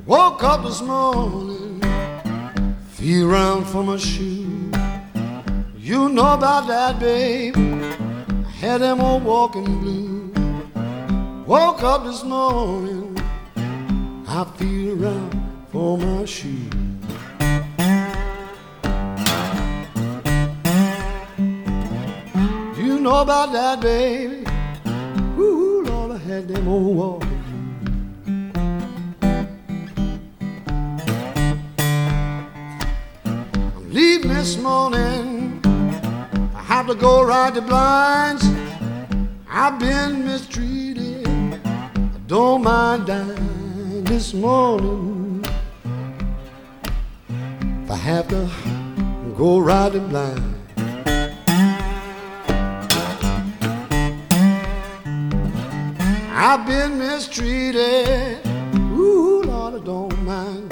Woke up this morning, feel around for my shoe. You know about that, babe. I had them old walking blue. Woke up this morning, I feel around for my shoe. You know about that, baby. Ooh, Lord, I had them old walking. Leaving this morning, I have to go ride the blinds. I've been mistreated, I don't mind dying this morning. If I have to go ride the blinds. I've been mistreated, ooh, Lord, I don't mind.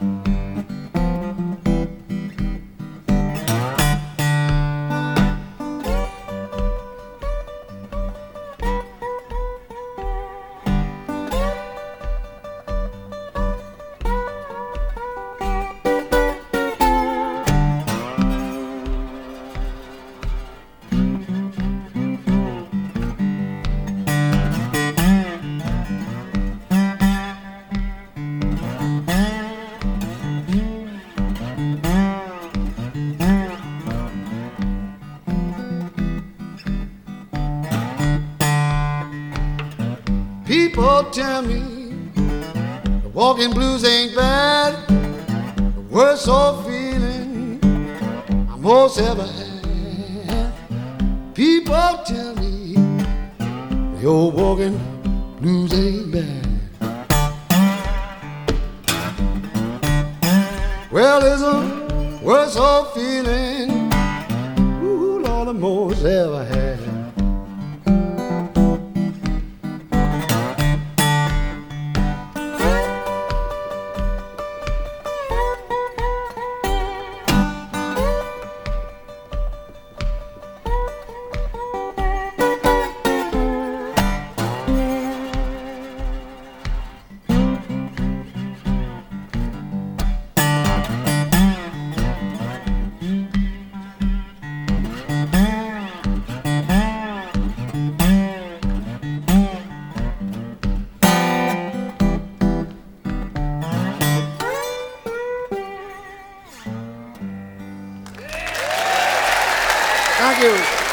People tell me the walking blues ain't bad, the worst old feeling I most ever had. People tell me the old walking blues ain't bad. Well, there's a worst old feeling, ooh, Lord, I most ever had. Thank you.